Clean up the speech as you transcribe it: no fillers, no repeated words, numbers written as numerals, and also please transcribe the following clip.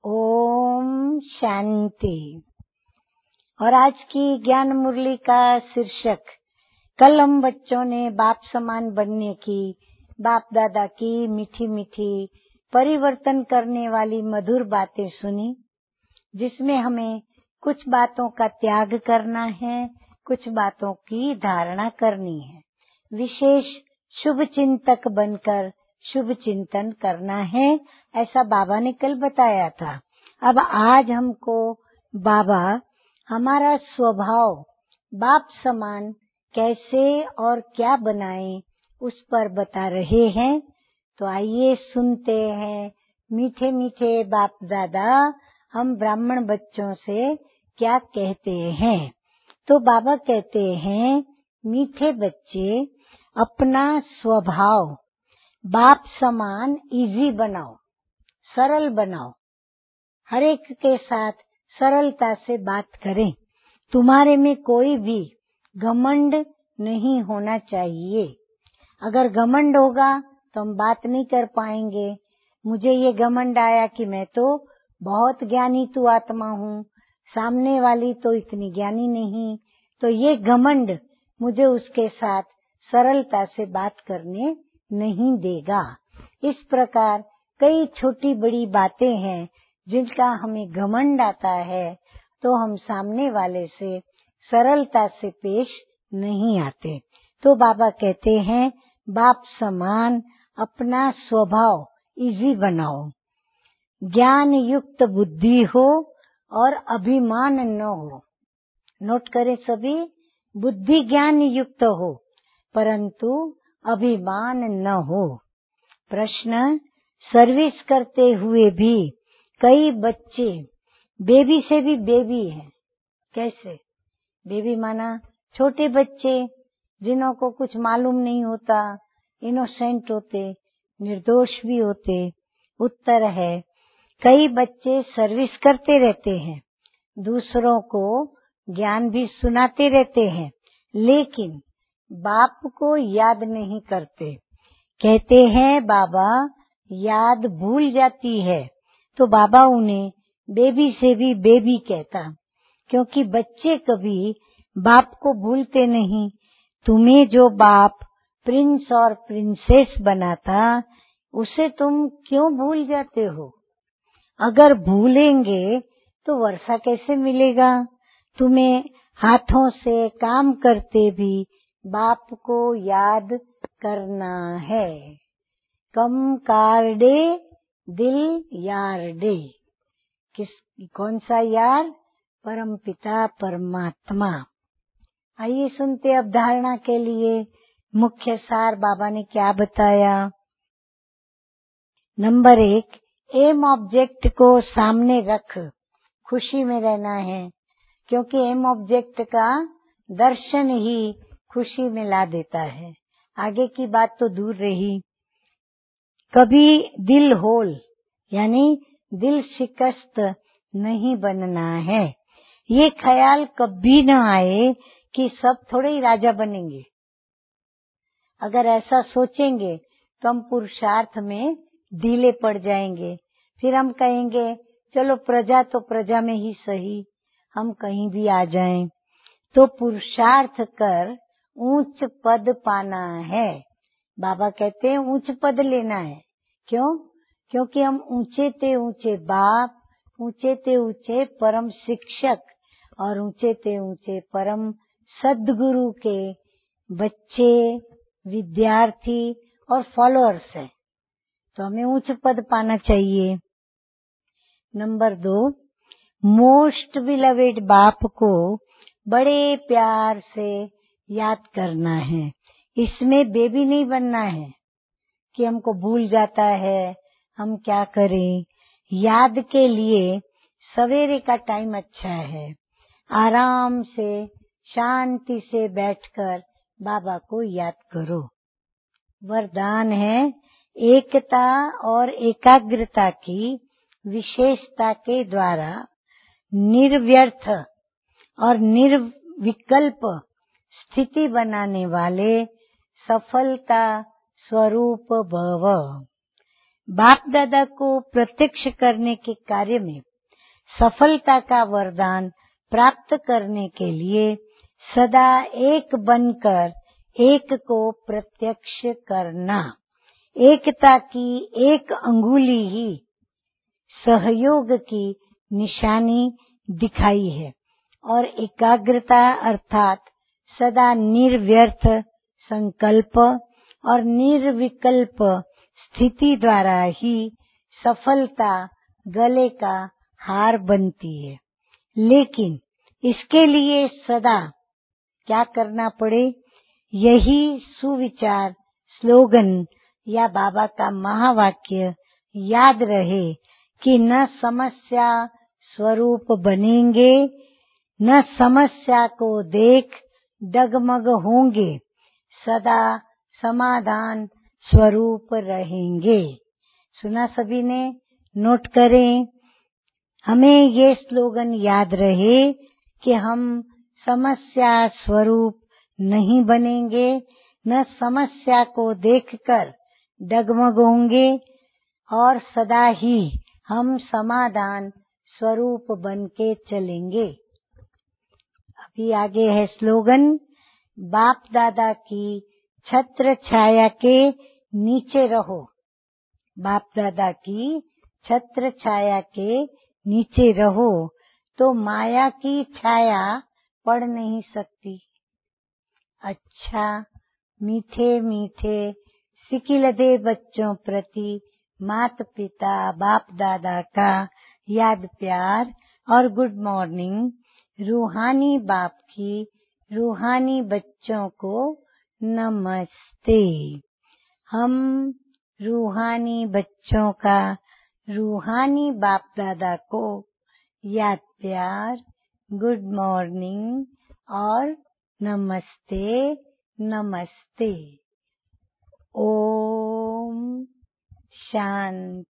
ओम शांति। और आज की ज्ञान मुरली का शीर्षक, कल हम बच्चों ने बाप समान बनने की, बाप दादा की मीठी मीठी परिवर्तन करने वाली मधुर बातें सुनी, जिसमें हमें कुछ बातों का त्याग करना है, कुछ बातों की धारणा करनी है। विशेष शुभ चिंतक बनकर शुभ चिंतन करना है, ऐसा बाबा ने कल बताया था। अब आज हमको बाबा हमारा स्वभाव बाप समान कैसे और क्या बनाएं, उस पर बता रहे हैं। तो आइए सुनते हैं मीठे मीठे बाप दादा हम ब्राह्मण बच्चों से क्या कहते हैं। तो बाबा कहते हैं, मीठे बच्चे अपना स्वभाव बाप समान इजी बनाओ, सरल बनाओ, हर एक के साथ सरलता से बात करें। तुम्हारे में कोई भी घमंड नहीं होना चाहिए। अगर घमंड होगा तो हम बात नहीं कर पाएंगे। मुझे ये घमंड आया कि मैं तो बहुत ज्ञानी तू आत्मा हूँ, सामने वाली तो इतनी ज्ञानी नहीं, तो ये घमंड मुझे उसके साथ सरलता से बात करने नहीं देगा। इस प्रकार कई छोटी बड़ी बातें हैं जिनका हमें घमंड आता है, तो हम सामने वाले से सरलता से पेश नहीं आते। तो बाबा कहते हैं, बाप समान अपना स्वभाव इजी बनाओ, ज्ञान युक्त बुद्धि हो और अभिमान न हो। नोट करें सभी, बुद्धि ज्ञान युक्त हो परंतु अभिमान न हो। प्रश्न, सर्विस करते हुए भी कई बच्चे बेबी से भी बेबी हैं। कैसे? बेबी माना छोटे बच्चे जिन्हों को कुछ मालूम नहीं होता, इनोसेंट होते, निर्दोष भी होते। उत्तर है, कई बच्चे सर्विस करते रहते हैं, दूसरों को ज्ञान भी सुनाते रहते हैं, लेकिन बाप को याद नहीं करते। कहते हैं बाबा याद भूल जाती है, तो बाबा उन्हें बेबी से भी बेबी कहता, क्योंकि बच्चे कभी बाप को भूलते नहीं। तुम्हें जो बाप प्रिंस और प्रिंसेस बनाता, उसे तुम क्यों भूल जाते हो? अगर भूलेंगे तो वर्षा कैसे मिलेगा? तुम्हें हाथों से काम करते भी बाप को याद करना है। कम कार डे दिल यार डे। कौन सा यार? परमपिता परमात्मा। आइए सुनते अब धारणा के लिए मुख्य सार बाबा ने क्या बताया। नंबर 1, एम ऑब्जेक्ट को सामने रख खुशी में रहना है, क्योंकि एम ऑब्जेक्ट का दर्शन ही खुशी में ला देता है। आगे की बात तो दूर रही। कभी दिल होल यानी दिल शिकस्त नहीं बनना है। ये ख्याल कभी न आए कि सब थोड़े ही राजा बनेंगे। अगर ऐसा सोचेंगे तो हम पुरुषार्थ में ढीले पड़ जाएंगे। फिर हम कहेंगे चलो प्रजा तो प्रजा में ही सही, हम कहीं भी आ जाएं। तो पुरुषार्थ कर ऊंच पद पाना है। बाबा कहते हैं ऊंच पद लेना है। क्यों? क्योंकि हम ऊंचे ते ऊंचे बाप, ऊंचे ते ऊंचे परम शिक्षक और ऊंचे ते ऊंचे परम सद्गुरु के बच्चे, विद्यार्थी और फॉलोअर्स हैं। तो हमें उच्च पद पाना चाहिए। नंबर 2, मोस्ट बिलवेड बाप को बड़े प्यार से याद करना है। इसमें बेबी नहीं बनना है कि हमको भूल जाता है, हम क्या करें। याद के लिए सवेरे का टाइम अच्छा है। आराम से शांति से बैठकर बाबा को याद करो। वरदान है, एकता और एकाग्रता की विशेषता के द्वारा निर्व्यर्थ और निर्विकल्प स्थिति बनाने वाले सफलता स्वरूप भव। बाप दादा को प्रत्यक्ष करने के कार्य में सफलता का वरदान प्राप्त करने के लिए सदा एक बनकर एक को प्रत्यक्ष करना, एकता की एक अंगुली ही सहयोग की निशानी दिखाई है और एकाग्रता अर्थात सदा निर्व्यर्थ संकल्प और निर्विकल्प स्थिति द्वारा ही सफलता गले का हार बनती है। लेकिन इसके लिए सदा क्या करना पड़े? यही सुविचार स्लोगन या बाबा का महावाक्य याद रहे कि न समस्या स्वरूप बनेंगे, न समस्या को देख डगमग होंगे, सदा समाधान स्वरूप रहेंगे। सुना सभी ने? नोट करें। हमें ये स्लोगन याद रहे कि हम समस्या स्वरूप नहीं बनेंगे, न समस्या को देखकर डगमग होंगे और सदा ही हम समाधान स्वरूप बन के चलेंगे। अभी आगे है स्लोगन, बाप दादा की छत्र छाया के नीचे रहो। बाप दादा की छत्र छाया के नीचे रहो तो माया की छाया पड़ नहीं सकती। अच्छा, मीठे मीठे सिकिलदे बच्चों प्रति माता पिता बाप दादा का याद प्यार और गुड मॉर्निंग। रूहानी बाप की रूहानी बच्चों को नमस्ते। हम रूहानी बच्चों का रूहानी बाप दादा को याद प्यार, गुड मॉर्निंग और नमस्ते नमस्ते। ओम शांति।